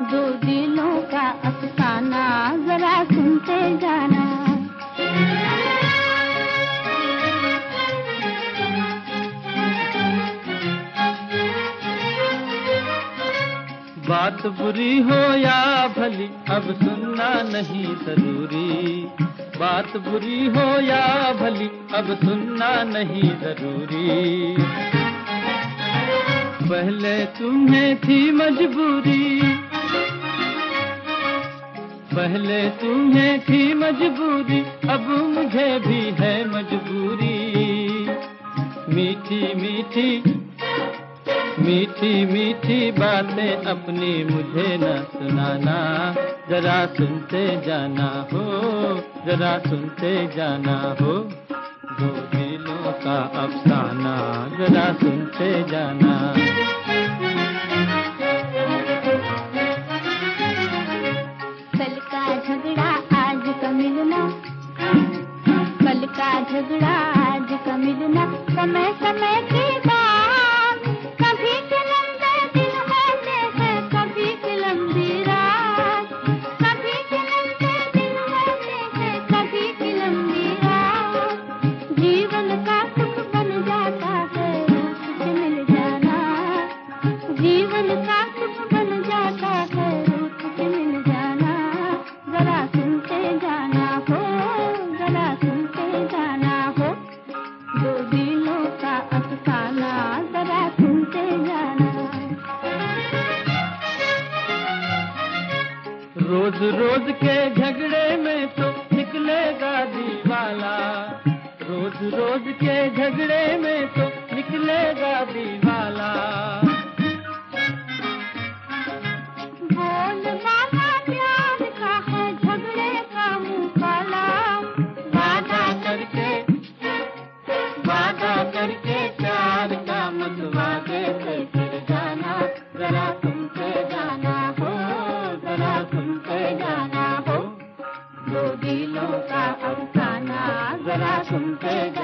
दो दिलों का अफसाना जरा सुनते जाना। बात बुरी हो या भली अब सुनना नहीं जरूरी। बात बुरी हो या भली अब सुनना नहीं जरूरी। पहले तुम्हें थी मजबूरी, पहले तुम्हें थी मजबूरी, अब मुझे भी है मजबूरी। मीठी मीठी मीठी मीठी बातें अपनी मुझे न सुनाना, जरा सुनते जाना हो, जरा सुनते जाना हो। दो दिलों का अफसाना जरा सुनते जाना। कल का झगड़ा आज का मिलना, कल का झगड़ा आज का मिलना, समय समय की बात। कभी के लंबे दिन होते हैं, कभी के लंबी रात। कभी के लंबे दिन होते हैं, कभी के लंबी रात। जीवन का सुख बन जाता है रूठ के मिल जाना। जीवन का सुख बन जाता है रूठ के मिल जाना। जरा सुनते जाना हो, जरा सुनते जाना हो। दो दिलों का अफसाना जरा सुनते जाना। रोज रोज के झगड़े में तो निकलेगा दीवाला, रोज रोज के झगड़े में तो निकलेगा दीवाला। बोल बाबा प्यार का है, झगड़े का मुंह काला। वादा करके प्यार का मत वादे से फिर जाना, जरा सुनते जाना हो, जरा सुनते जाना हो। दो दिलों का अफसाना जरा सुनते जाना।